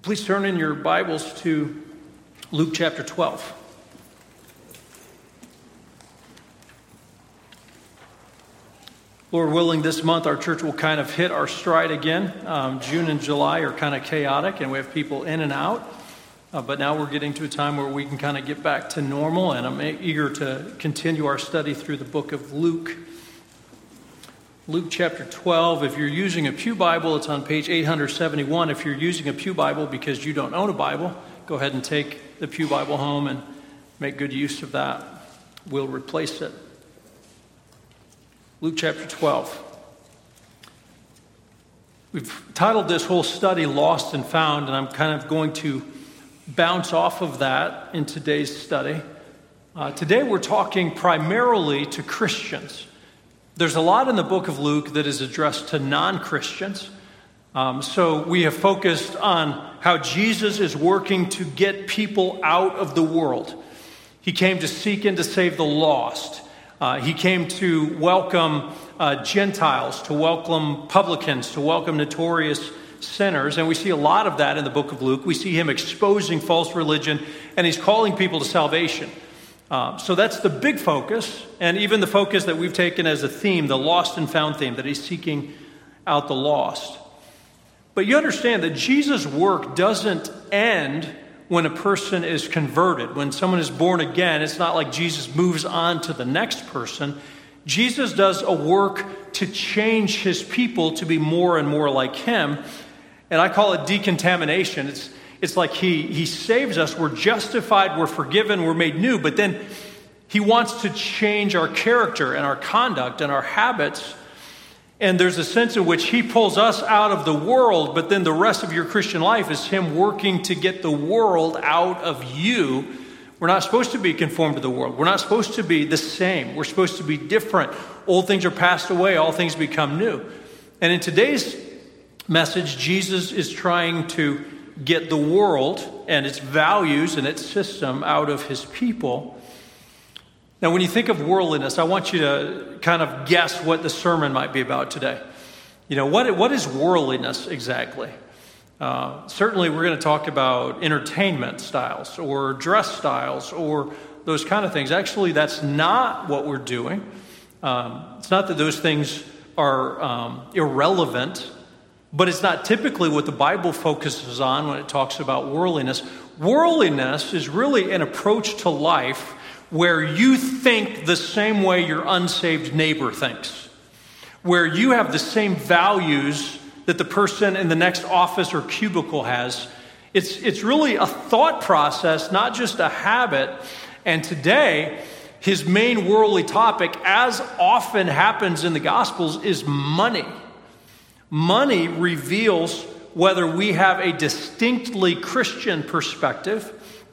Please turn in your Bibles to Luke chapter 12. Lord willing, this month our church will kind of hit our stride again. June and July are kind of chaotic and we have people in and out. But now we're getting to a time where we can kind of get back to normal, and I'm eager to continue our study through the book of Luke. Luke chapter 12, if you're using a pew Bible, it's on page 871. If you're using a pew Bible because you don't own a Bible, go ahead and take the pew Bible home and make good use of that. We'll replace it. Luke chapter 12. We've titled this whole study Lost and Found, and I'm kind of going to bounce off of that in today's study. Today we're talking primarily to Christians. There's a lot in the book of Luke that is addressed to non-Christians. So we have focused on how Jesus is working to get people out of the world. He came to seek and to save the lost. He came to welcome Gentiles, to welcome publicans, to welcome notorious sinners. And we see a lot of that in the book of Luke. We see him exposing false religion, and he's calling people to salvation. So that's the big focus, and even the focus that we've taken as a theme, the lost and found theme, that he's seeking out the lost. But you understand that Jesus' work doesn't end when a person is converted. When someone is born again, it's not like Jesus moves on to the next person. Jesus does a work to change his people to be more and more like him, and I call it decontamination. It's like he saves us, we're justified, we're forgiven, we're made new, but then he wants to change our character and our conduct and our habits. And there's a sense in which he pulls us out of the world, but then the rest of your Christian life is him working to get the world out of you. We're not supposed to be conformed to the world. We're not supposed to be the same. We're supposed to be different. Old things are passed away, all things become new. And in today's message, Jesus is trying to get the world and its values and its system out of his people. Now, when you think of worldliness, I want you to kind of guess what the sermon might be about today. You know, what is worldliness exactly? Certainly, we're going to talk about entertainment styles or dress styles or those kind of things. Actually, that's not what we're doing. It's not that those things are irrelevant, but it's not typically what the Bible focuses on when it talks about worldliness. Worldliness is really an approach to life where you think the same way your unsaved neighbor thinks, where you have the same values that the person in the next office or cubicle has. It's really a thought process, not just a habit. And today, his main worldly topic, as often happens in the Gospels, is money. Money reveals whether we have a distinctly Christian perspective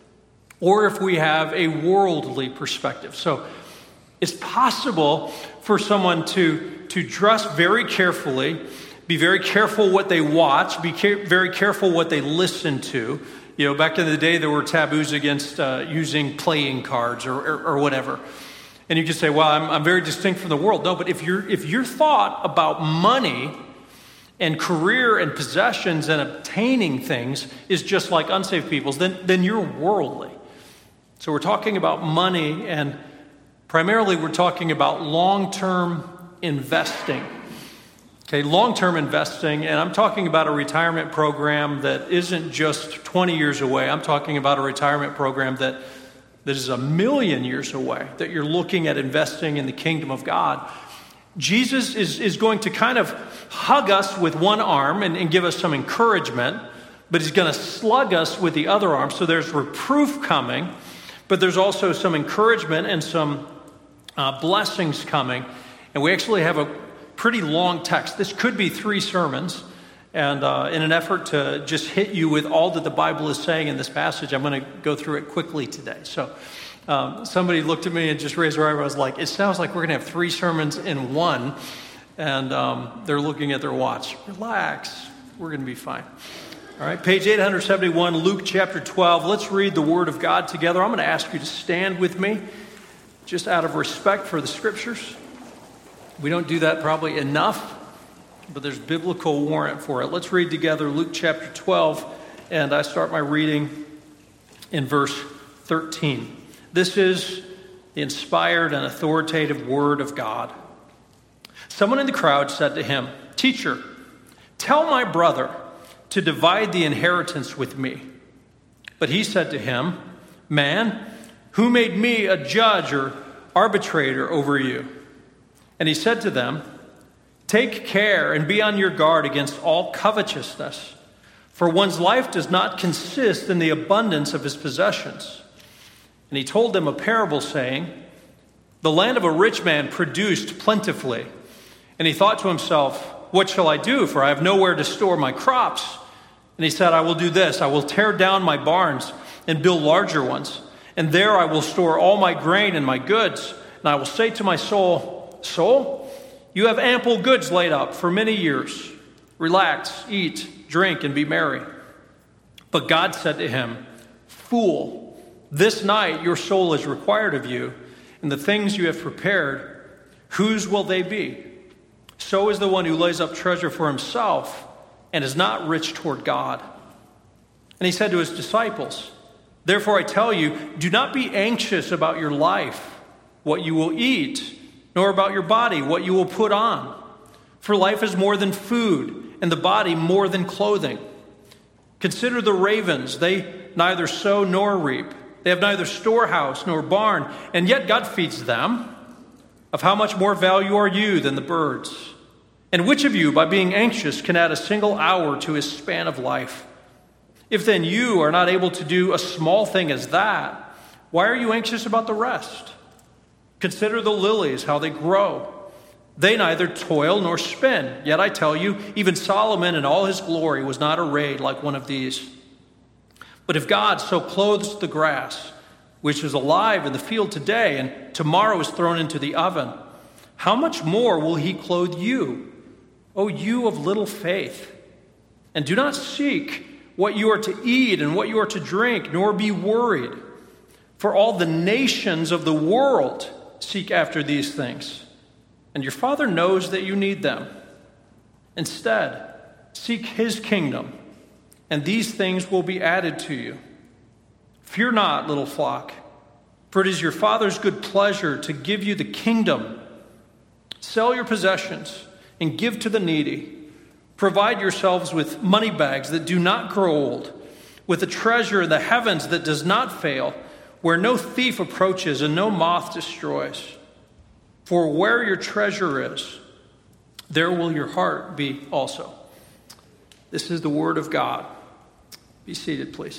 or if we have a worldly perspective. So it's possible for someone to dress very carefully, be very careful what they watch, be very careful what they listen to. You know, back in the day, there were taboos against using playing cards or whatever. And you could say, well, I'm very distinct from the world. No, but if your thought about money and career and possessions and obtaining things is just like unsaved people's, then you're worldly. So we're talking about money, and primarily we're talking about long-term investing. Okay, long-term investing, and I'm talking about a retirement program that isn't just 20 years away. I'm talking about a retirement program that is 1,000,000 years away, that you're looking at investing in the kingdom of God. Jesus is going to kind of hug us with one arm and give us some encouragement, but he's going to slug us with the other arm. So there's reproof coming, but there's also some encouragement and some blessings coming. And we actually have a pretty long text. This could be 3 sermons. And in an effort to just hit you with all that the Bible is saying in this passage, I'm going to go through it quickly today. So somebody looked at me and just raised their eyebrows. I was like, it sounds like we're going to have 3 sermons in one. And they're looking at their watch. Relax. We're going to be fine. All right, page 871, Luke chapter 12. Let's read the Word of God together. I'm going to ask you to stand with me, just out of respect for the Scriptures. We don't do that probably enough, but there's biblical warrant for it. Let's read together Luke chapter 12 and I start my reading in verse 13. This is the inspired and authoritative word of God. Someone in the crowd said to him, "Teacher, tell my brother to divide the inheritance with me." But he said to him, "Man, who made me a judge or arbitrator over you?" And he said to them, "Take care and be on your guard against all covetousness, for one's life does not consist in the abundance of his possessions." And he told them a parable, saying, "The land of a rich man produced plentifully. And he thought to himself, 'What shall I do? For I have nowhere to store my crops.' And he said, 'I will do this. I will tear down my barns and build larger ones. And there I will store all my grain and my goods. And I will say to my soul, Soul, you have ample goods laid up for many years. Relax, eat, drink, and be merry.' But God said to him, 'Fool, this night your soul is required of you, and the things you have prepared, whose will they be? So is the one who lays up treasure for himself and is not rich toward God.' And he said to his disciples, 'Therefore I tell you, do not be anxious about your life, what you will eat, nor about your body, what you will put on. For life is more than food, and the body more than clothing. Consider the ravens. They neither sow nor reap. They have neither storehouse nor barn, and yet God feeds them. Of how much more value are you than the birds? And which of you, by being anxious, can add a single hour to his span of life? If then you are not able to do a small thing as that, why are you anxious about the rest? Consider the lilies, how they grow. They neither toil nor spin. Yet I tell you, even Solomon in all his glory was not arrayed like one of these. But if God so clothes the grass, which is alive in the field today and tomorrow is thrown into the oven, how much more will he clothe you, O you of little faith? And do not seek what you are to eat and what you are to drink, nor be worried. For all the nations of the world seek after these things, and your Father knows that you need them. Instead, seek his kingdom, and these things will be added to you. Fear not, little flock, for it is your Father's good pleasure to give you the kingdom. Sell your possessions and give to the needy. Provide yourselves with money bags that do not grow old, with a treasure in the heavens that does not fail, where no thief approaches and no moth destroys. For where your treasure is, there will your heart be also." This is the word of God. Be seated, please.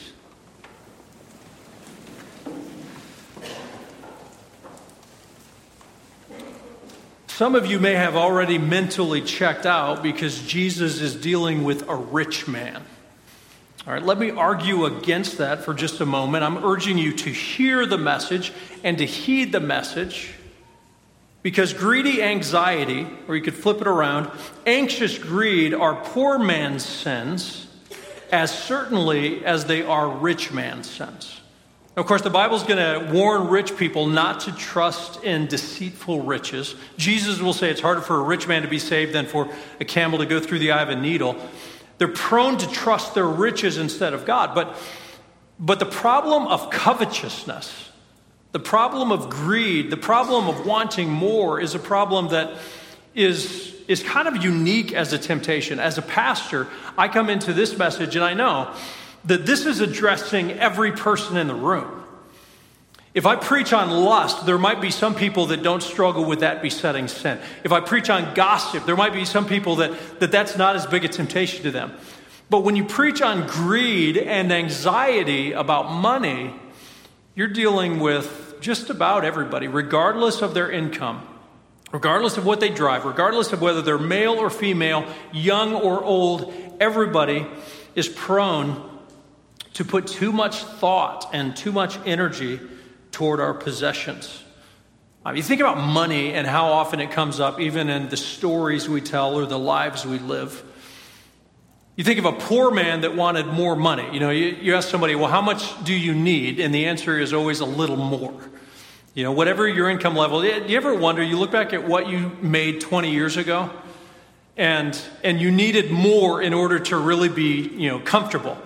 Some of you may have already mentally checked out because Jesus is dealing with a rich man. All right, let me argue against that for just a moment. I'm urging you to hear the message and to heed the message, because greedy anxiety, or you could flip it around, anxious greed are poor man's sins as certainly as they are rich man's sins. Of course, the Bible's going to warn rich people not to trust in deceitful riches. Jesus will say it's harder for a rich man to be saved than for a camel to go through the eye of a needle. They're prone to trust their riches instead of God. But the problem of covetousness, the problem of greed, the problem of wanting more is a problem that is kind of unique as a temptation. As a pastor, I come into this message and I know that this is addressing every person in the room. If I preach on lust, there might be some people that don't struggle with that besetting sin. If I preach on gossip, there might be some people that's not as big a temptation to them. But when you preach on greed and anxiety about money, you're dealing with just about everybody, regardless of their income, regardless of what they drive, regardless of whether they're male or female, young or old. Everybody is prone to put too much thought and too much energy toward our possessions. You think about money and how often it comes up, even in the stories we tell or the lives we live. You think of a poor man that wanted more money. You ask somebody, well, how much do you need? And the answer is always a little more. Whatever your income level. Do you ever wonder, you look back at what you made 20 years ago, and you needed more in order to really be, comfortable.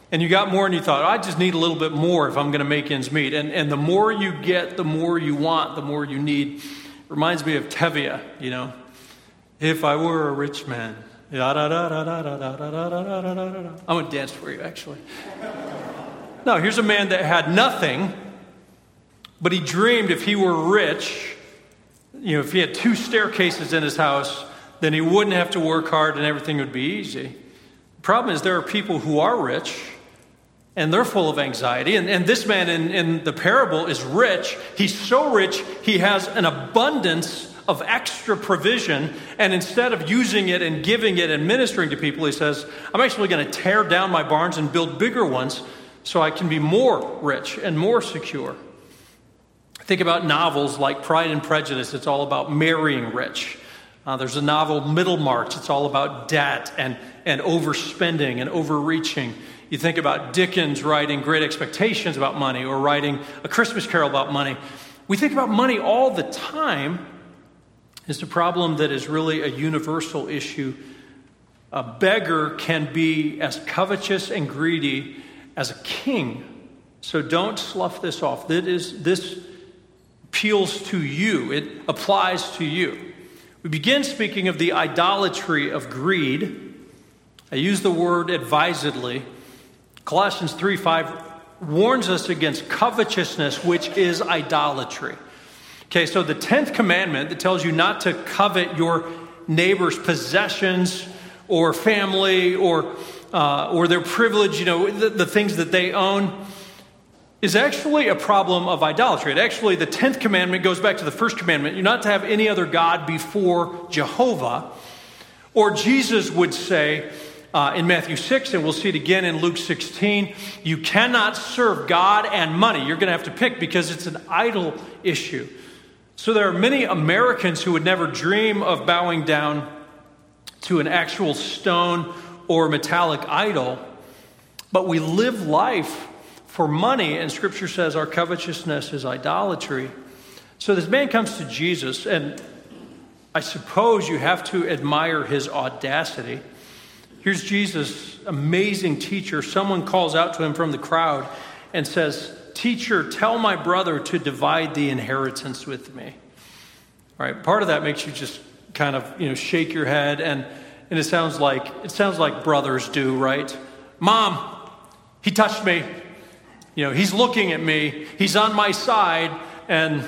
And you got more and you thought, I just need a little bit more if I'm going to make ends meet. And the more you get, the more you want, the more you need. Reminds me of Tevye, If I were a rich man. I'm going to dance for you, actually. No, here's a man that had nothing, but he dreamed if he were rich, if he had 2 staircases in his house, then he wouldn't have to work hard and everything would be easy. The problem is there are people who are rich, and they're full of anxiety. And this man in the parable is rich. He's so rich, he has an abundance of extra provision. And instead of using it and giving it and ministering to people, he says, I'm actually going to tear down my barns and build bigger ones so I can be more rich and more secure. Think about novels like Pride and Prejudice. It's all about marrying rich. There's a novel, Middlemarch. It's all about debt and overspending and overreaching. You think about Dickens writing Great Expectations about money or writing A Christmas Carol about money. We think about money all the time. It's a problem that is really a universal issue. A beggar can be as covetous and greedy as a king. So don't slough this off. This appeals to you. It applies to you. We begin speaking of the idolatry of greed. I use the word advisedly. Colossians 3:5 warns us against covetousness, which is idolatry. Okay, so the 10th commandment that tells you not to covet your neighbor's possessions or family or their privilege, the things that they own, is actually a problem of idolatry. The 10th commandment goes back to the first commandment. You're not to have any other God before Jehovah. Or Jesus would say in Matthew 6, and we'll see it again in Luke 16, you cannot serve God and money. You're going to have to pick because it's an idol issue. So there are many Americans who would never dream of bowing down to an actual stone or metallic idol, but we live life for money, and Scripture says our covetousness is idolatry. So this man comes to Jesus, and I suppose you have to admire his audacity. Here's Jesus, amazing teacher. Someone calls out to him from the crowd and says, Teacher, tell my brother to divide the inheritance with me. All right, part of that makes you just kind of, shake your head, and it sounds like brothers do, right? Mom, he touched me. He's looking at me. He's on my side. And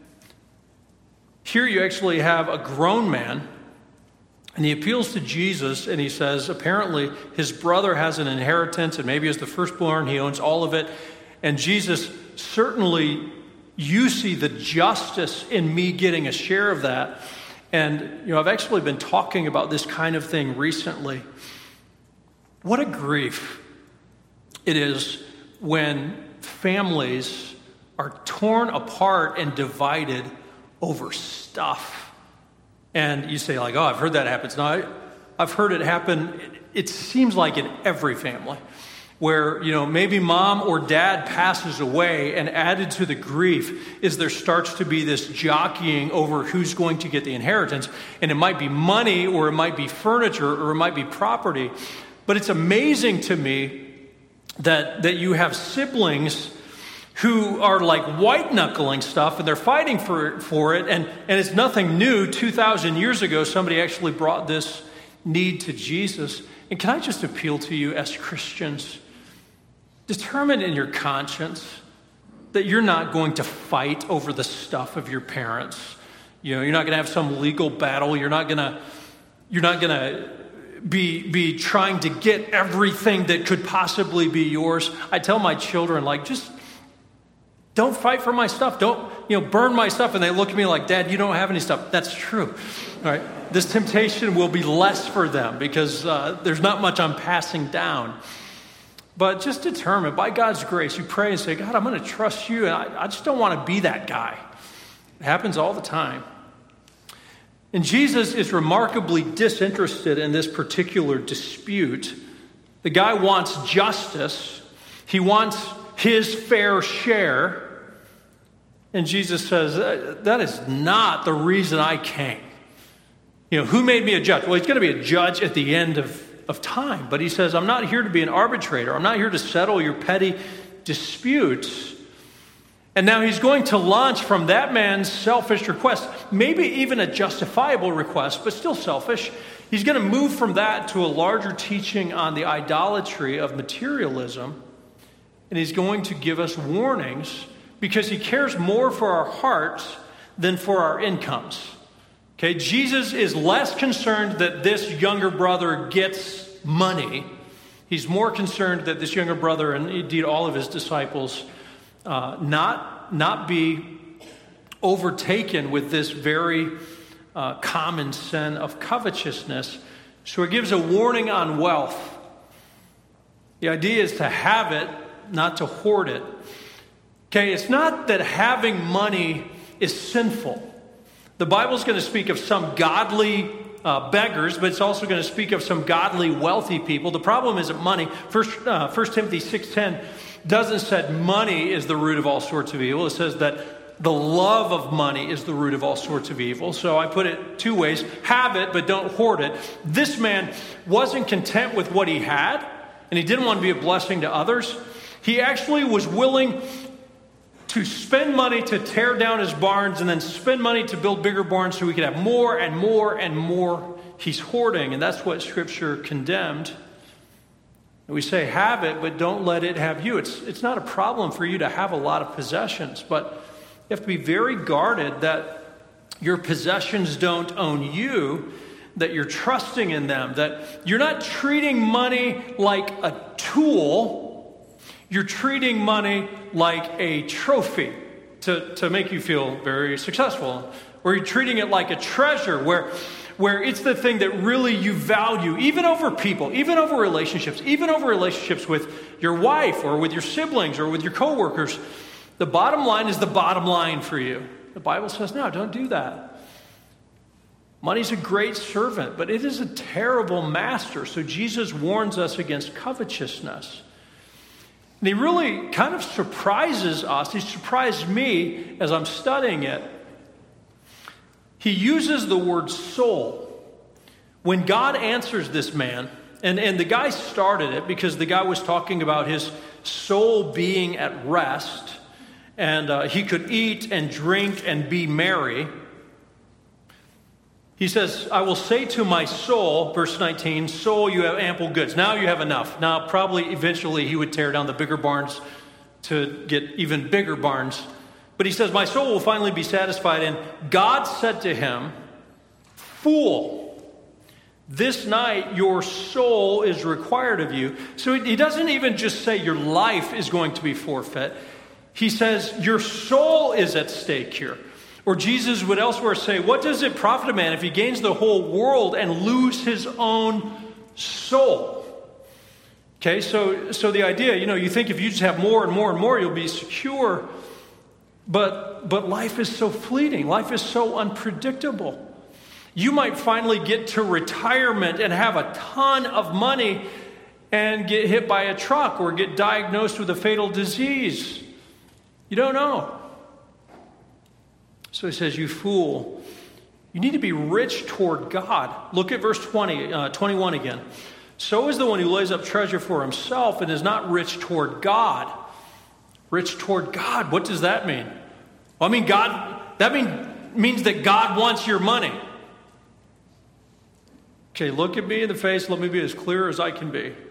here you actually have a grown man, and he appeals to Jesus, and he says, apparently his brother has an inheritance, and maybe as the firstborn, he owns all of it. And Jesus, certainly you see the justice in me getting a share of that. And, I've actually been talking about this kind of thing recently. What a grief it is when families are torn apart and divided over stuff. And you say I've heard that happens. No, I've heard it happen, it seems like in every family, where, maybe mom or dad passes away, and added to the grief is there starts to be this jockeying over who's going to get the inheritance. And it might be money, or it might be furniture, or it might be property. But it's amazing to me that you have siblings who are like white-knuckling stuff, and they're fighting for it, and it's nothing new. 2,000 years ago, somebody actually brought this need to Jesus. And can I just appeal to you as Christians, determine in your conscience that you're not going to fight over the stuff of your parents. You're not going to have some legal battle. You're not going to be trying to get everything that could possibly be yours. I tell my children, just don't fight for my stuff. Don't, burn my stuff. And they look at me like, Dad, you don't have any stuff. That's true. All right. This temptation will be less for them because there's not much I'm passing down. But just determine, by God's grace, you pray and say, God, I'm going to trust you. And I just don't want to be that guy. It happens all the time. And Jesus is remarkably disinterested in this particular dispute. The guy wants justice. He wants his fair share. And Jesus says, that is not the reason I came. Who made me a judge? Well, he's going to be a judge at the end of of time. But he says, I'm not here to be an arbitrator. I'm not here to settle your petty disputes. And now he's going to launch from that man's selfish request, maybe even a justifiable request, but still selfish. He's going to move from that to a larger teaching on the idolatry of materialism. And he's going to give us warnings because he cares more for our hearts than for our incomes. Okay, Jesus is less concerned that this younger brother gets money. He's more concerned that this younger brother, and indeed all of his disciples, not be overtaken with this very common sin of covetousness. So he gives a warning on wealth. The idea is to have it, not to hoard it. Okay, it's not that having money is sinful. The Bible's going to speak of some godly beggars, but it's also going to speak of some godly wealthy people. The problem isn't money. 1 Timothy 6:10 doesn't say money is the root of all sorts of evil. It says that the love of money is the root of all sorts of evil. So I put it two ways. Have it, but don't hoard it. This man wasn't content with what he had, and he didn't want to be a blessing to others. He actually was willing to spend money to tear down his barns and then spend money to build bigger barns so he could have more and more and more. He's hoarding, and that's what Scripture condemned. And we say, have it, but don't let it have you. It's not a problem for you to have a lot of possessions, but you have to be very guarded that your possessions don't own you, that you're trusting in them, that you're not treating money like a tool. You're treating money like a trophy to make you feel very successful. Or you're treating it like a treasure where it's the thing that really you value, even over people, even over relationships with your wife or with your siblings or with your coworkers. The bottom line is the bottom line for you. The Bible says, no, don't do that. Money's a great servant, but it is a terrible master. So Jesus warns us against covetousness. And he really kind of surprises us. He surprised me as I'm studying it. He uses the word soul. When God answers this man, and the guy started it because the guy was talking about his soul being at rest, and he could eat and drink and be merry. He says, I will say to my soul, verse 19, soul, you have ample goods. Now you have enough. Now, probably eventually he would tear down the bigger barns to get even bigger barns. But he says, my soul will finally be satisfied. And God said to him, fool, this night your soul is required of you. So he doesn't even just say your life is going to be forfeit. He says your soul is at stake here. Or Jesus would elsewhere say, what does it profit a man if he gains the whole world and lose his own soul? Okay, so the idea, you think if you just have more and more and more, you'll be secure. But life is so fleeting. Life is so unpredictable. You might finally get to retirement and have a ton of money and get hit by a truck or get diagnosed with a fatal disease. You don't know. So he says, you fool, you need to be rich toward God. Look at verse 21 again. So is the one who lays up treasure for himself and is not rich toward God. Rich toward God, what does that mean? Well, that means that God wants your money. Okay, look at me in the face. Let me be as clear as I can be.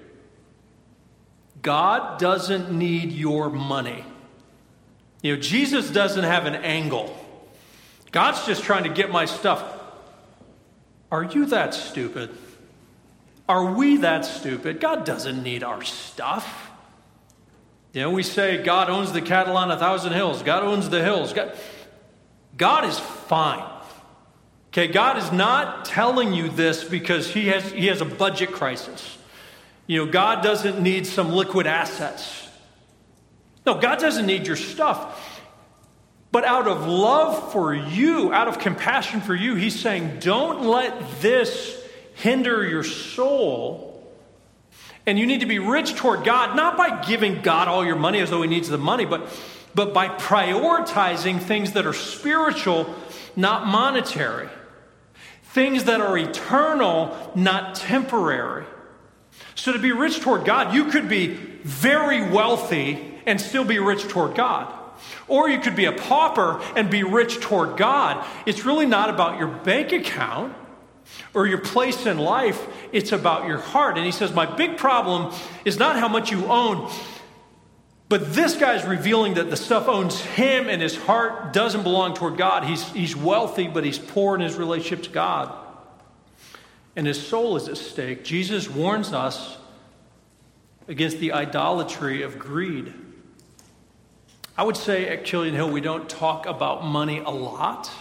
God doesn't need your money. Jesus doesn't have an angle. God's just trying to get my stuff. Are you that stupid? Are we that stupid? God doesn't need our stuff. We say God owns the cattle on 1,000 hills. God owns the hills. God is fine. Okay, God is not telling you this because he has a budget crisis. God doesn't need some liquid assets. No, God doesn't need your stuff. But out of love for you, out of compassion for you, he's saying, don't let this hinder your soul. And you need to be rich toward God, not by giving God all your money as though he needs the money, but by prioritizing things that are spiritual, not monetary. Things that are eternal, not temporary. So to be rich toward God, you could be very wealthy and still be rich toward God. Or you could be a pauper and be rich toward God. It's really not about your bank account or your place in life. It's about your heart. And he says, my big problem is not how much you own, but this guy's revealing that the stuff owns him and his heart doesn't belong toward God. He's wealthy, but he's poor in his relationship to God. And his soul is at stake. Jesus warns us against the idolatry of greed. I would say at Killian Hill, we don't talk about money a lot.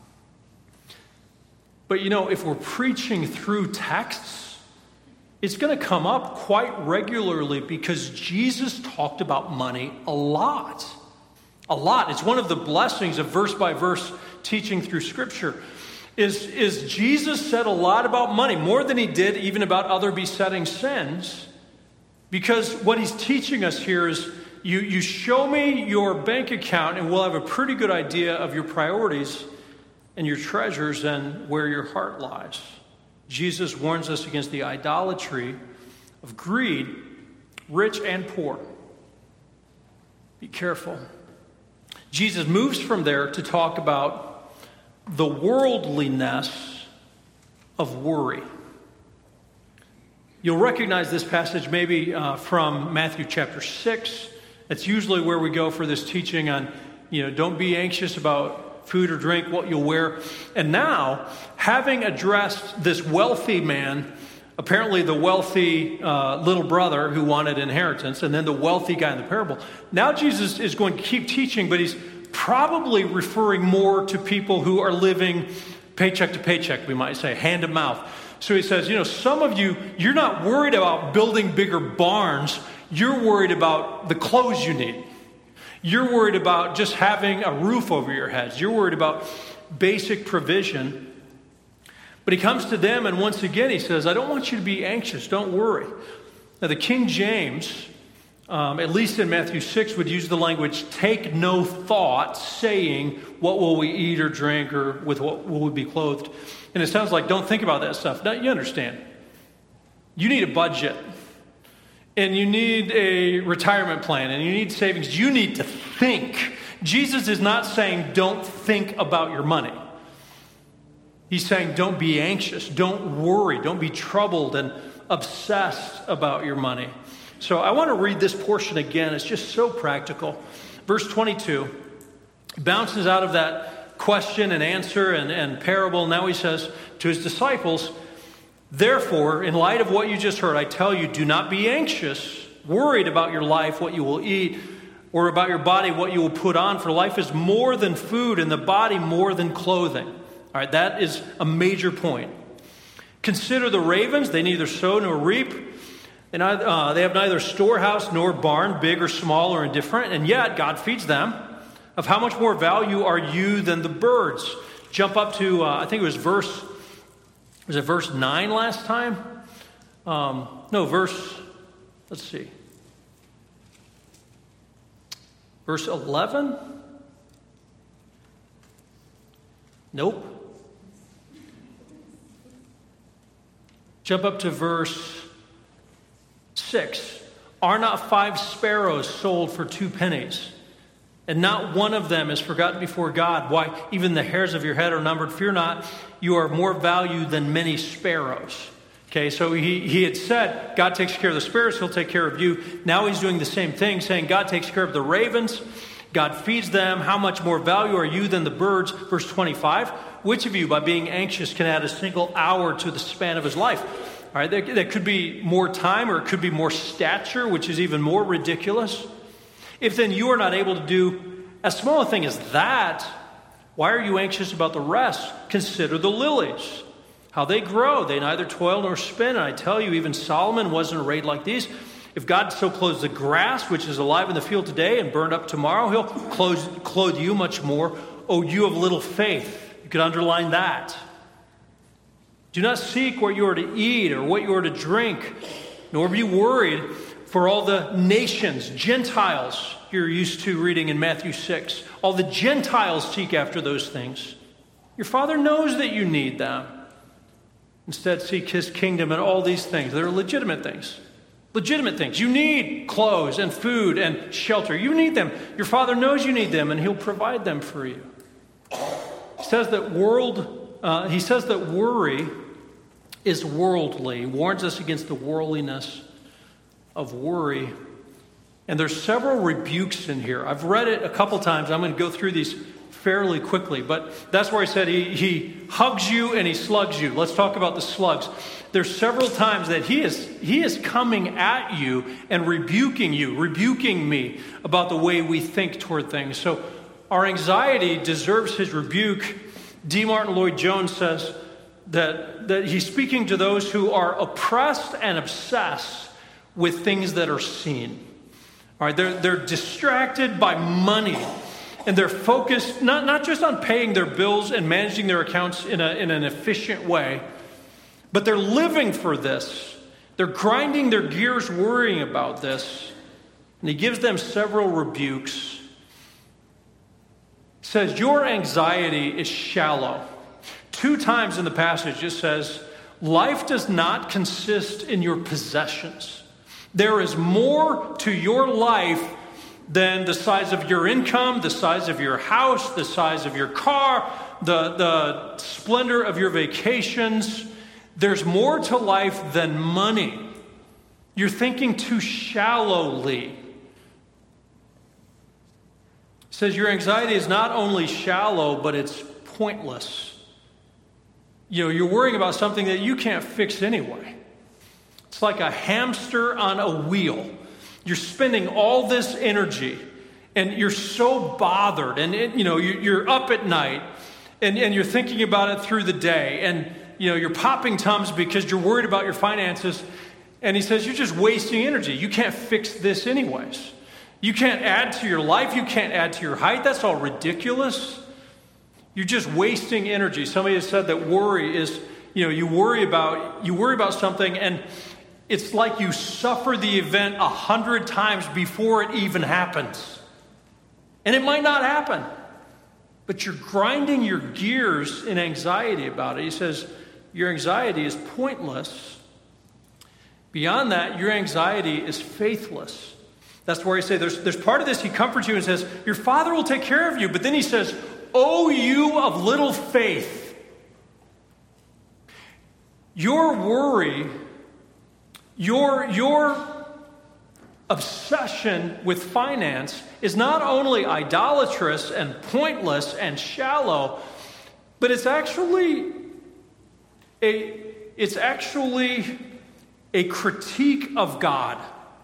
But if we're preaching through texts, it's going to come up quite regularly because Jesus talked about money a lot. A lot. It's one of the blessings of verse by verse teaching through Scripture. Is Jesus said a lot about money, more than he did even about other besetting sins. Because what he's teaching us here is, you show me your bank account and we'll have a pretty good idea of your priorities and your treasures and where your heart lies. Jesus warns us against the idolatry of greed, rich and poor. Be careful. Jesus moves from there to talk about the worldliness of worry. You'll recognize this passage maybe from Matthew chapter 6. That's usually where we go for this teaching on, don't be anxious about food or drink, what you'll wear. And now, having addressed this wealthy man, apparently the wealthy little brother who wanted inheritance, and then the wealthy guy in the parable, now Jesus is going to keep teaching, but he's probably referring more to people who are living paycheck to paycheck, we might say, hand to mouth. So he says, some of you, you're not worried about building bigger barns. You're worried about the clothes you need. You're worried about just having a roof over your heads. You're worried about basic provision. But he comes to them, and once again he says, I don't want you to be anxious. Don't worry. Now the King James, at least in Matthew 6, would use the language, take no thought, saying, what will we eat or drink, or with what will we be clothed? And it sounds like, don't think about that stuff. Now, you understand. You need a budget. And you need a retirement plan. And you need savings. You need to think. Jesus is not saying, don't think about your money. He's saying, don't be anxious. Don't worry. Don't be troubled and obsessed about your money. So I want to read this portion again. It's just so practical. Verse 22 bounces out of that question and answer and parable. Now he says to his disciples, therefore, in light of what you just heard, I tell you, do not be anxious, worried about your life, what you will eat, or about your body, what you will put on. For life is more than food, and the body more than clothing. All right, that is a major point. Consider the ravens. They neither sow nor reap. They have neither storehouse nor barn, big or small or indifferent, and yet God feeds them. Of how much more value are you than the birds? Jump up to, I think it was verse 9 last time? Let's see. Verse 11? Nope. Jump up to verse 6. Are not 5 sparrows sold for 2 pennies? And not one of them is forgotten before God. Why, even the hairs of your head are numbered. Fear not, you are more valued than many sparrows. Okay, so he had said, God takes care of the sparrows, he'll take care of you. Now he's doing the same thing, saying God takes care of the ravens. God feeds them. How much more value are you than the birds? Verse 25. Which of you, by being anxious, can add a single hour to the span of his life? All right, there could be more time, or it could be more stature, which is even more ridiculous. If then you are not able to do as small a thing as that, why are you anxious about the rest? Consider the lilies, how they grow. They neither toil nor spin. And I tell you, even Solomon wasn't arrayed like these. If God so clothes the grass, which is alive in the field today and burned up tomorrow, he'll clothe you much more. Oh, you of little faith. You could underline that. Do not seek what you are to eat or what you are to drink, nor be worried. For all the nations, Gentiles, you're used to reading in Matthew 6, all the Gentiles seek after those things. Your Father knows that you need them. Instead, seek his kingdom and all these things. They're legitimate things. Legitimate things. You need clothes and food and shelter. You need them. Your Father knows you need them, and He'll provide them for you. He says that worry is worldly. He warns us against the worldliness of worry. And there's several rebukes in here. I've read it a couple times. I'm going to go through these fairly quickly, but that's where he said he hugs you and he slugs you. Let's talk about the slugs. There's several times that he is coming at you and rebuking me about the way we think toward things. So our anxiety deserves his rebuke. D. Martin Lloyd-Jones says that he's speaking to those who are oppressed and obsessed with things that are seen. All right, they're distracted by money. And they're focused not just on paying their bills and managing their accounts in an efficient way, but they're living for this. They're grinding their gears worrying about this. And he gives them several rebukes. He says, your anxiety is shallow. 2 times in the passage it says, life does not consist in your possessions. There is more to your life than the size of your income, the size of your house, the size of your car, the splendor of your vacations. There's more to life than money. You're thinking too shallowly. It says your anxiety is not only shallow, but it's pointless. You're worrying about something that you can't fix anyway. It's like a hamster on a wheel. You're spending all this energy, and you're so bothered, and you're up at night, and you're thinking about it through the day, and you're popping Tums because you're worried about your finances. And he says you're just wasting energy. You can't fix this anyways. You can't add to your life. You can't add to your height. That's all ridiculous. You're just wasting energy. Somebody has said that worry is, you worry about something, and it's like you suffer the event 100 times before it even happens. And it might not happen. But you're grinding your gears in anxiety about it. He says your anxiety is pointless. Beyond that, your anxiety is faithless. That's where he says there's part of this, he comforts you and says, your Father will take care of you. But then he says, oh, you of little faith. Your worry, your obsession with finance is not only idolatrous and pointless and shallow, but it's actually a critique of God.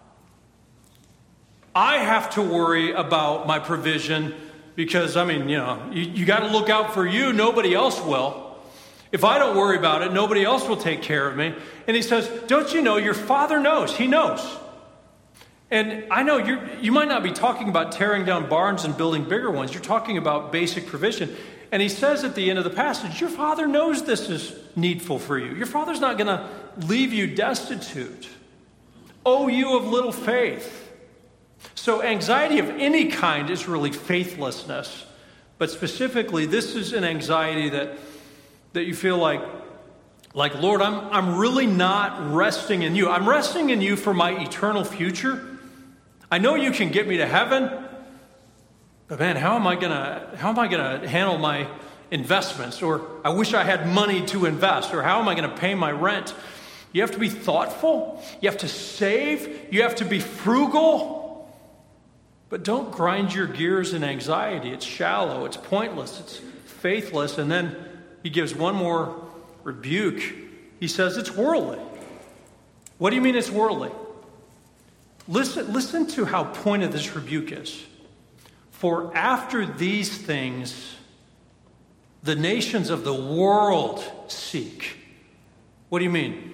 I have to worry about my provision because, you got to look out for you. Nobody else will. If I don't worry about it, nobody else will take care of me. And he says, don't you know, your Father knows. He knows. And I know you might not be talking about tearing down barns and building bigger ones. You're talking about basic provision. And he says at the end of the passage, your Father knows this is needful for you. Your Father's not going to leave you destitute. Oh, you of little faith. So anxiety of any kind is really faithlessness. But specifically, this is an anxiety that you feel like Lord, I'm really not resting in you. I'm resting in you for my eternal future. I know you can get me to heaven, but man, how am I gonna handle my investments? Or I wish I had money to invest. Or how am I gonna pay my rent? You have to be thoughtful. You have to save. You have to be frugal. But don't grind your gears in anxiety. It's shallow. It's pointless. It's faithless. And then he gives one more rebuke. He says it's worldly. What do you mean it's worldly? Listen to how pointed this rebuke is. For after these things, the nations of the world seek. What do you mean?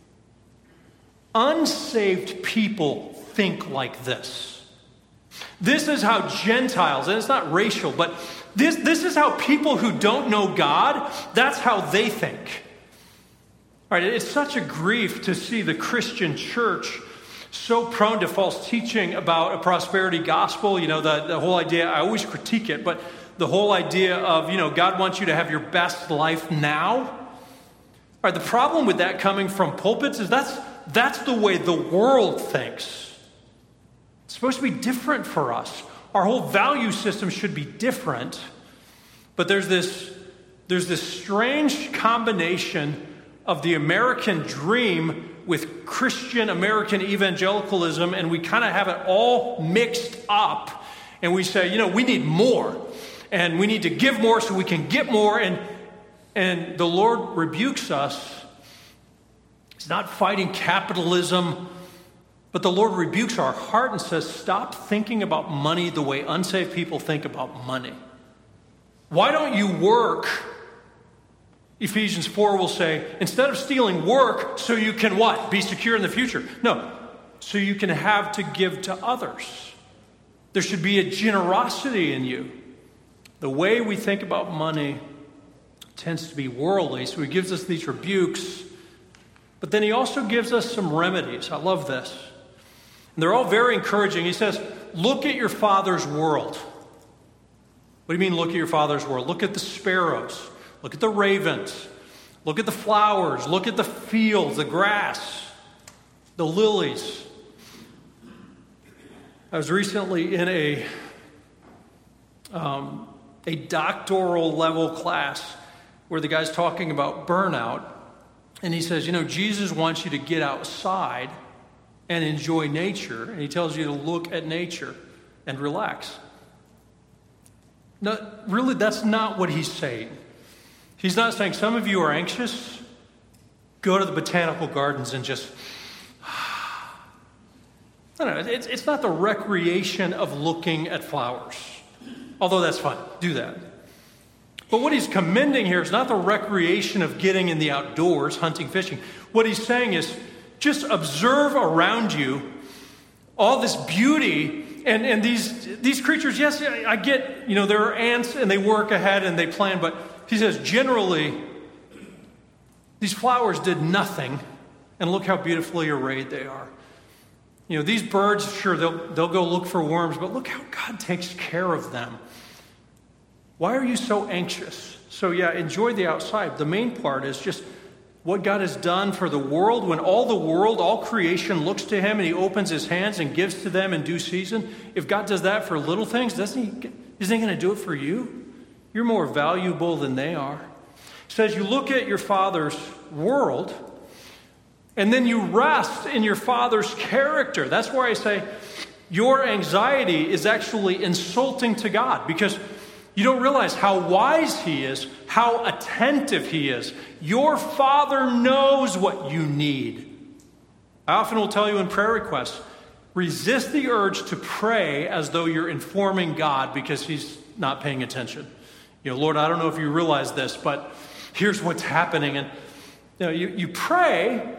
Unsaved people think like this. This is how Gentiles, and it's not racial, but this is how people who don't know God, that's how they think. All right, it's such a grief to see the Christian church so prone to false teaching about a prosperity gospel. The whole idea, I always critique it, but the whole idea of, God wants you to have your best life now. All right, the problem with that coming from pulpits is that's That's the way the world thinks. It's supposed to be different for us. Our whole value system should be different. But there's this strange combination of the American dream with Christian American evangelicalism, and we kind of have it all mixed up. And we say, we need more. And we need to give more so we can get more. And the Lord rebukes us. He's not fighting capitalism, but the Lord rebukes our heart and says, stop thinking about money the way unsaved people think about money. Why don't you work? Ephesians 4 will say, instead of stealing, work so you can what? Be secure in the future. No, so you can have to give to others. There should be a generosity in you. The way we think about money tends to be worldly, so he gives us these rebukes, but then he also gives us some remedies. I love this. And they're all very encouraging. He says, look at your Father's world. What do you mean, look at your Father's world? Look at the sparrows. Look at the ravens. Look at the flowers. Look at the fields, the grass, the lilies. I was recently in a doctoral level class where the guy's talking about burnout. And he says, Jesus wants you to get outside and enjoy nature. And he tells you to look at nature and relax. No, really, that's not what he's saying. He's not saying some of you are anxious. Go to the botanical gardens and just... No, it's not the recreation of looking at flowers. Although that's fun. Do that. But what he's commending here is not the recreation of getting in the outdoors, hunting, fishing. What he's saying is just observe around you all this beauty and these creatures. Yes, I get, there are ants and they work ahead and they plan, but he says generally these flowers did nothing, and look how beautifully arrayed they are. These birds, sure, they'll go look for worms, but look how God takes care of them. Why are you so anxious? So enjoy the outside. The main part is just what God has done for the world. When all creation looks to him and he opens his hands and gives to them in due season. If God does that for little things, isn't he going to do it for you? You're more valuable than they are. He says you look at your Father's world, and then you rest in your Father's character. That's why I say your anxiety is actually insulting to God, because you don't realize how wise he is, how attentive he is. Your Father knows what you need. I often will tell you in prayer requests, resist the urge to pray as though you're informing God because he's not paying attention. Lord, I don't know if you realize this, but here's what's happening. And you pray,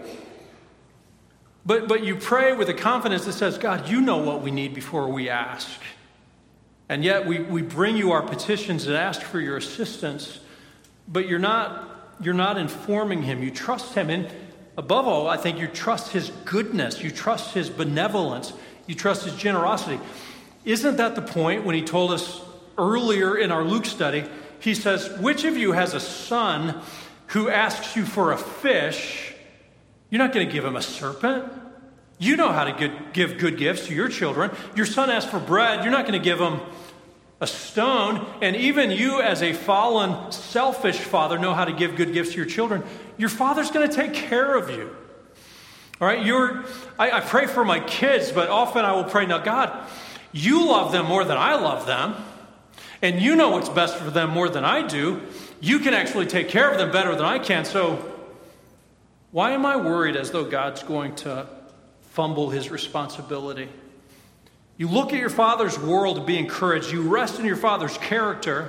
but you pray with a confidence that says, God, you know what we need before we ask. And yet we bring you our petitions and ask for your assistance, but you're not informing him. You trust him. And above all, I think you trust his goodness. You trust his benevolence. You trust his generosity. Isn't that the point when he told us earlier in our Luke study? He says, which of you has a son who asks you for a fish? You're not going to give him a serpent. You know how to give good gifts to your children. Your son asks for bread. You're not going to give him a stone. And even you, as a fallen, selfish father, know how to give good gifts to your children. Your Father's going to take care of you. All right? I pray for my kids, but often I will pray, now, God, you love them more than I love them. And you know what's best for them more than I do. You can actually take care of them better than I can. So why am I worried as though God's going to fumble his responsibility? You look at your Father's world to be encouraged. You rest in your Father's character.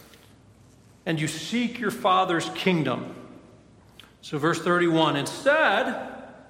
And you seek your Father's kingdom. So verse 31, instead,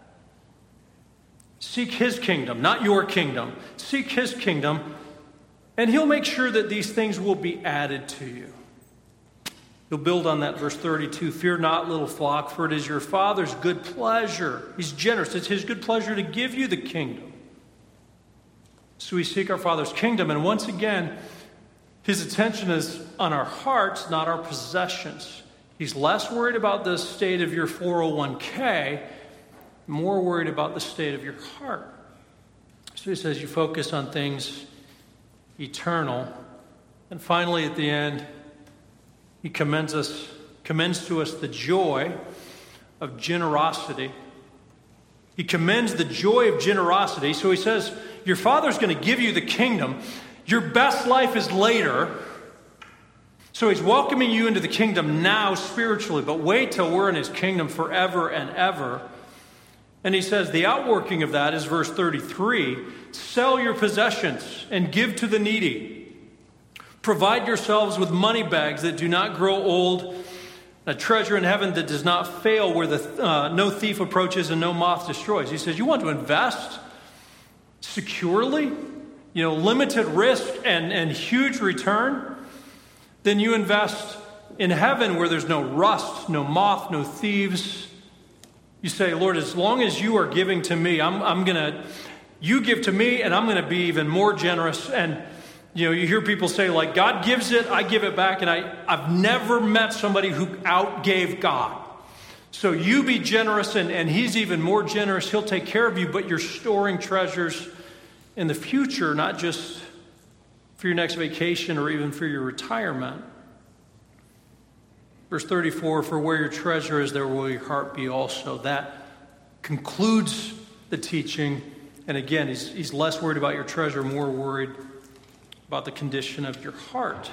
seek his kingdom, not your kingdom. Seek his kingdom, and he'll make sure that these things will be added to you. He'll build on that, verse 32. Fear not, little flock, for it is your Father's good pleasure. He's generous. It's his good pleasure to give you the kingdom. So we seek our Father's kingdom. And once again, his attention is on our hearts, not our possessions. He's less worried about the state of your 401k, more worried about the state of your heart. So he says you focus on things eternal. And finally, at the end, he commends to us the joy of generosity. He commends the joy of generosity. So he says, your Father's going to give you the kingdom. Your best life is later. So he's welcoming you into the kingdom now spiritually, but wait till we're in his kingdom forever and ever. And he says the outworking of that is verse 33. Sell your possessions and give to the needy. Provide yourselves with money bags that do not grow old, a treasure in heaven that does not fail, where no thief approaches and no moth destroys. He says you want to invest securely, limited risk and huge return, then you invest in heaven where there's no rust, no moth, no thieves. You say, Lord, as long as you are giving to me, you give to me and I'm going to be even more generous. And you hear people say, like, God gives it, I give it back. And I've never met somebody who outgave God. So you be generous, and he's even more generous. He'll take care of you, but you're storing treasures in the future, not just for your next vacation or even for your retirement. Verse 34, for where your treasure is, there will your heart be also. That concludes the teaching. And again, he's less worried about your treasure, more worried about the condition of your heart.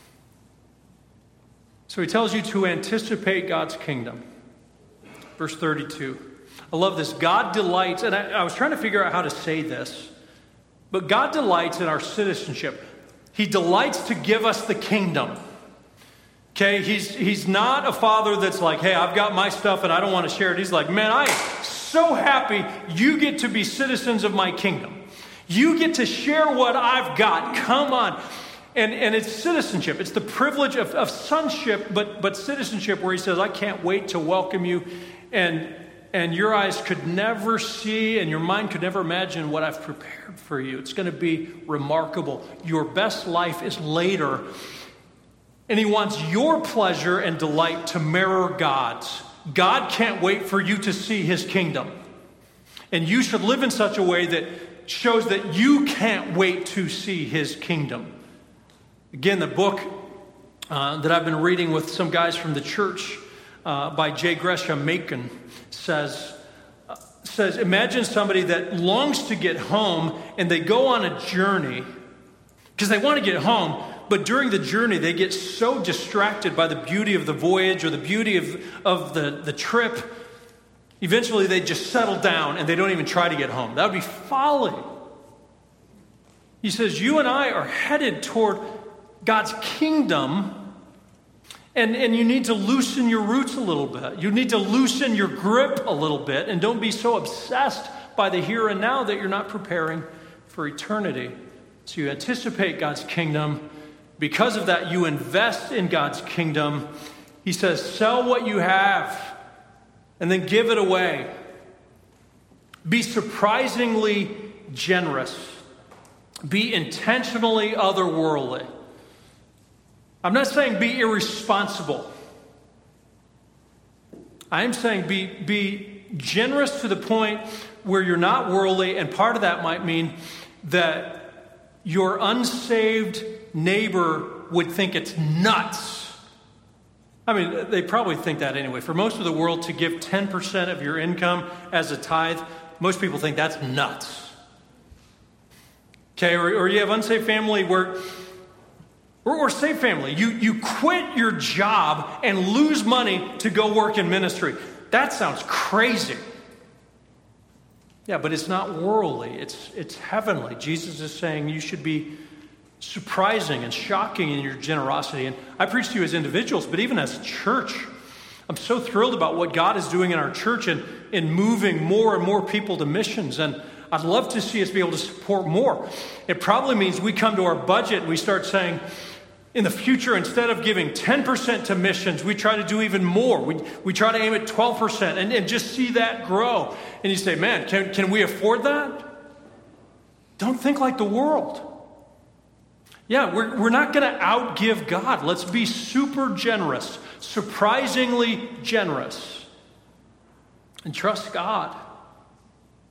So he tells you to anticipate God's kingdom. Verse 32. I love this. God delights, and I was trying to figure out how to say this, but God delights in our citizenship. He delights to give us the kingdom. Okay, he's not a father that's like, hey, I've got my stuff and I don't want to share it. He's like, man, I am so happy you get to be citizens of my kingdom. You get to share what I've got. Come on. And it's citizenship. It's the privilege of sonship, but citizenship where he says, I can't wait to welcome you. And your eyes could never see and your mind could never imagine what I've prepared for you. It's going to be remarkable. Your best life is later. And he wants your pleasure and delight to mirror God's. God can't wait for you to see his kingdom. And you should live in such a way that shows that you can't wait to see his kingdom. Again, the book that I've been reading with some guys from the church by J. Gresham Machen says, imagine somebody that longs to get home and they go on a journey because they want to get home, but during the journey they get so distracted by the beauty of the voyage or the beauty of the trip. Eventually they just settle down and they don't even try to get home. That would be folly. He says, you and I are headed toward God's kingdom, and you need to loosen your roots a little bit. You need to loosen your grip a little bit, and don't be so obsessed by the here and now that you're not preparing for eternity. So you anticipate God's kingdom. Because of that, you invest in God's kingdom. He says, sell what you have and then give it away. Be surprisingly generous. Be intentionally otherworldly. I'm not saying be irresponsible. I am saying be generous to the point where you're not worldly, and part of that might mean that your unsaved neighbor would think it's nuts. I mean, they probably think that anyway. For most of the world, to give 10% of your income as a tithe, most people think that's nuts. Okay, or you have unsaved family or saved family. You quit your job and lose money to go work in ministry. That sounds crazy. Yeah, but it's not worldly. It's heavenly. Jesus is saying you should be surprising and shocking in your generosity. And I preach to you as individuals, but even as a church, I'm so thrilled about what God is doing in our church and in moving more and more people to missions. And I'd love to see us be able to support more. It probably means we come to our budget and we start saying, in the future, instead of giving 10% to missions, we try to do even more. We try to aim at 12% and just see that grow. And you say, man, can we afford that? Don't think like the world. Yeah, we're not going to outgive God. Let's be super generous, surprisingly generous, and trust God.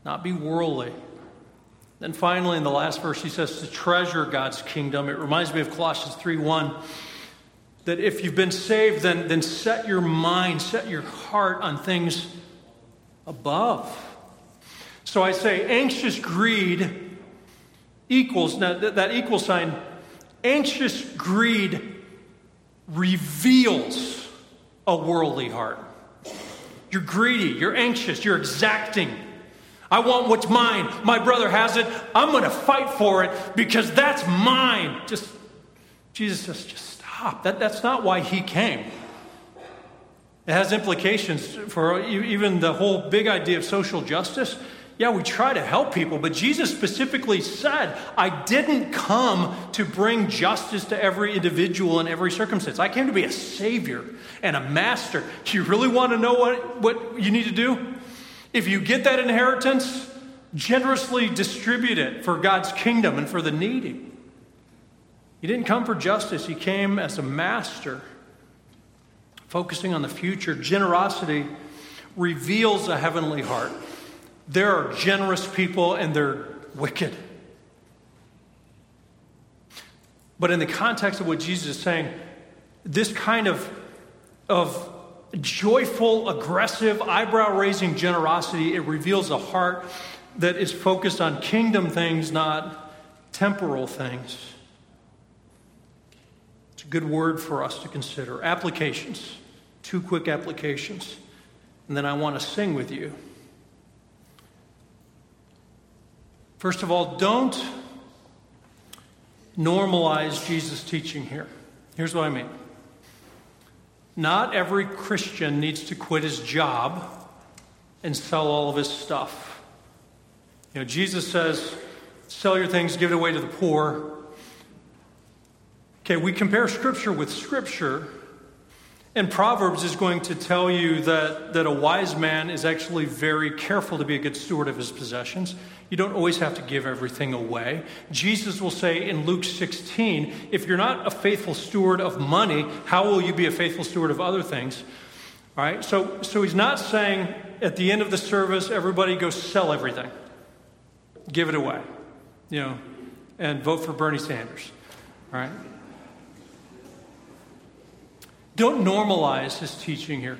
not be worldly. Then finally, in the last verse, he says to treasure God's kingdom. It reminds me of Colossians 3:1, that if you've been saved, then set your mind, set your heart on things above. So I say anxious greed equals, now that equal sign, anxious greed reveals a worldly heart. You're greedy, you're anxious, you're exacting. I want what's mine. My brother has it. I'm going to fight for it because that's mine. Jesus says, just stop. That's not why he came. It has implications for even the whole big idea of social justice. Yeah, we try to help people, but Jesus specifically said, I didn't come to bring justice to every individual in every circumstance. I came to be a savior and a master. Do you really want to know what you need to do? If you get that inheritance, generously distribute it for God's kingdom and for the needy. He didn't come for justice. He came as a master, focusing on the future. Generosity reveals a heavenly heart. There are generous people and they're wicked. But in the context of what Jesus is saying, this kind of joyful, aggressive, eyebrow-raising generosity, it reveals a heart that is focused on kingdom things, not temporal things. It's a good word for us to consider. Applications. 2 quick applications. And then I want to sing with you. First of all, don't normalize Jesus' teaching here. Here's what I mean. Not every Christian needs to quit his job and sell all of his stuff. Jesus says, sell your things, give it away to the poor. Okay, we compare Scripture with Scripture, and Proverbs is going to tell you that a wise man is actually very careful to be a good steward of his possessions. You don't always have to give everything away. Jesus will say in Luke 16, if you're not a faithful steward of money, how will you be a faithful steward of other things? All right, so he's not saying at the end of the service, everybody go sell everything. Give it away, and vote for Bernie Sanders. All right? Don't normalize his teaching here.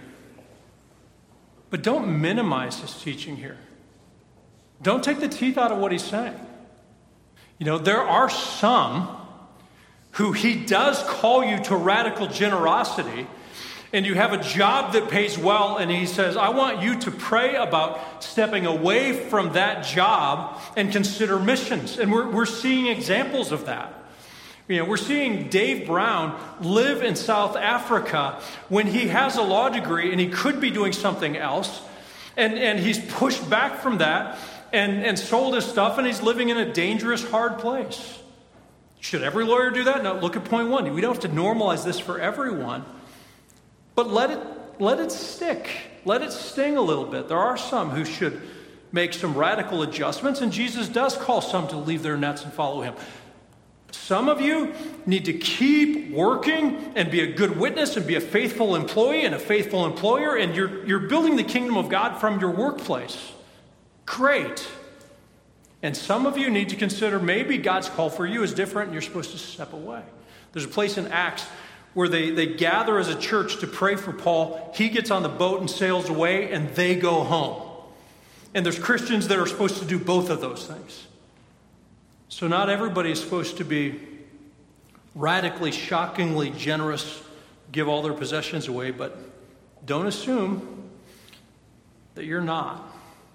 But don't minimize his teaching here. Don't take the teeth out of what he's saying. There are some who he does call you to radical generosity, and you have a job that pays well, and he says, I want you to pray about stepping away from that job and consider missions. And we're seeing examples of that. We're seeing Dave Brown live in South Africa when he has a law degree and he could be doing something else. And he's pushed back from that and sold his stuff, and he's living in a dangerous, hard place. Should every lawyer do that? No, look at point 1. We don't have to normalize this for everyone. But let it stick. Let it sting a little bit. There are some who should make some radical adjustments, and Jesus does call some to leave their nets and follow him. Some of you need to keep working and be a good witness and be a faithful employee and a faithful employer, and you're building the kingdom of God from your workplace. Great. And some of you need to consider maybe God's call for you is different and you're supposed to step away. There's a place in Acts where they gather as a church to pray for Paul. He gets on the boat and sails away, and they go home. And there's Christians that are supposed to do both of those things. So not everybody is supposed to be radically, shockingly generous, give all their possessions away, but don't assume that you're not.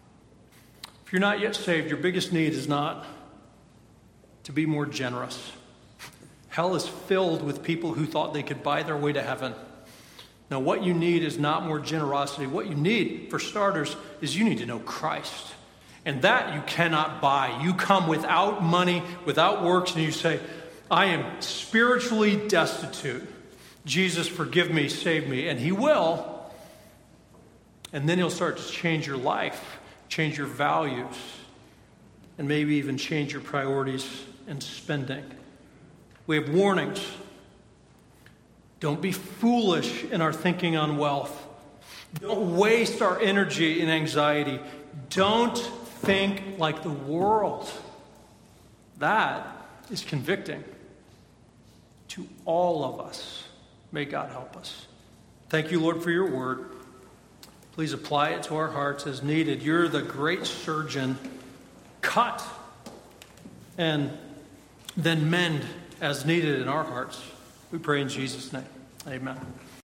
If you're not yet saved, your biggest need is not to be more generous. Hell is filled with people who thought they could buy their way to heaven. Now, what you need is not more generosity. What you need, for starters, is you need to know Christ. And that you cannot buy. You come without money, without works, and you say, I am spiritually destitute. Jesus, forgive me, save me. And he will. And then he'll start to change your life, change your values, and maybe even change your priorities and spending. We have warnings. Don't be foolish in our thinking on wealth. Don't waste our energy in anxiety. Don't think like the world. That is convicting to all of us. May God help us. Thank you, Lord, for your word. Please apply it to our hearts as needed. You're the great surgeon. Cut and then mend as needed in our hearts. We pray in Jesus' name. Amen.